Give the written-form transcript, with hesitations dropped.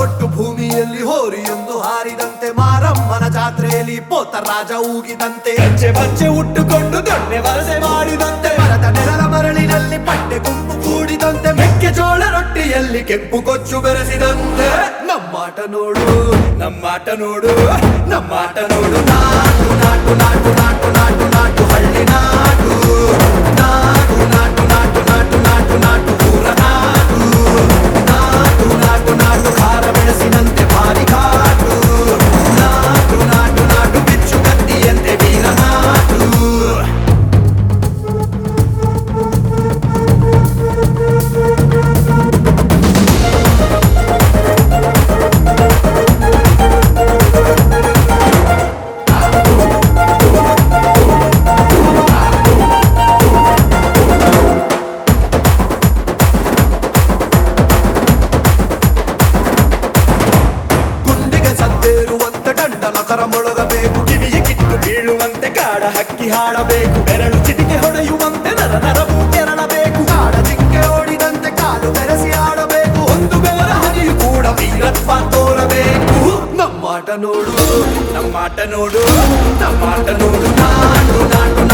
ಕೊಟ್ಟು ಭೂಮಿಯಲ್ಲಿ ಹೋರಿಯೊಂದು ಹಾರಿದಂತೆ ಮಾರಮ್ಮನ ಜಾತ್ರೆಯಲ್ಲಿ ಪೋತರಾಜ ಊಗಿದಂತೆ ಹೆಜ್ಜೆ ಬಚ್ಚೆ ಉಟ್ಟುಕೊಂಡು ದೊಣ್ಣೆ ವರಸೆ ಮಾಡಿದಂತೆ ಮರದ ನೆಲದ ಮರಳಿನಲ್ಲಿ ಪಟ್ಟೆ ಗುಂಪು ಕೂಡಿದಂತೆ ಮೆಕ್ಕೆಜೋಳ ರೊಟ್ಟಿಯಲ್ಲಿ ಕೆಂಪು ಕೊಚ್ಚು ಬೆರೆಸಿದಂತೆ ನಮ್ಮಾಟ ನೋಡು ನಮ್ಮಾಟ ನೋಡು ನಮ್ಮಾಟ ನೋಡು ನಾಟು ನಾಟು ನಾಟು ನಾಟು ನಾಟು ನಾಟು ಹಳ್ಳಿ ನಾಟು ನಾಟು ನಾಟು ನಾಟು ನಾಟು ನಾಟು ನಾಟು ಊರ ನಾಟು ನಾಟು ನಾಟು ನಾಟು ಖಾರ ಬೆಳೆಸಿನಂತೆ ಭಾರಿ ಘಾಟು ನಾಟು ನಾಟು ನಾಟು ಬಿಚ್ಚು ಕತ್ತಿಯಂತೆ ವೀರ ನಾಟು ಮೊಳಗಬೇಕು ಕಿವಿಯ ಕಿತ್ತು ಬೀಳುವಂತೆ ಕಾಡ ಹಕ್ಕಿ ಹಾಡಬೇಕು ಬೆರಳು ಚಿಟಿಕೆ ಹೊಡೆಯುವಂತೆ ನರ ನರವು ಕೆರಳಬೇಕು ಕಾಡ ಚಿಕ್ಕೆ ಓಡಿದಂತೆ ಕಾಲು ಬೆರೆಸಿ ಆಡಬೇಕು ಒಂದು ಬೆವರ ಹನಿಯು ಕೂಡ ವೀರತ್ವ ತೋರಬೇಕು ನಮ್ಮಾಟ ನೋಡು ನಮ್ಮಾಟ ನೋಡು ನಮ್ಮಾಟ ನೋಡು ನಾಟು ನಾಟು